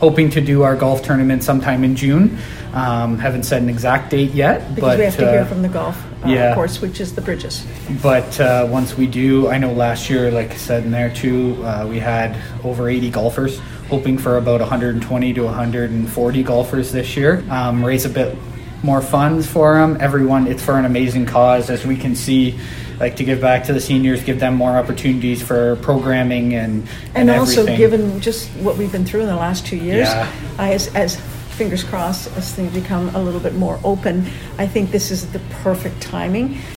hoping to do our golf tournament sometime in June. Haven't set an exact date yet. Because we have to hear from the golf course, which is the Bridges. But once we do, I know last year, like I said in there too, we had over 80 golfers, hoping for about 120 to 140 golfers this year. Raise a bit more funds for them. Everyone, it's for an amazing cause, as we can see, like to give back to the seniors, give them more opportunities for programming and also everything. Given just what we've been through in the last 2 years, as fingers crossed, as things become a little bit more open, I think this is the perfect timing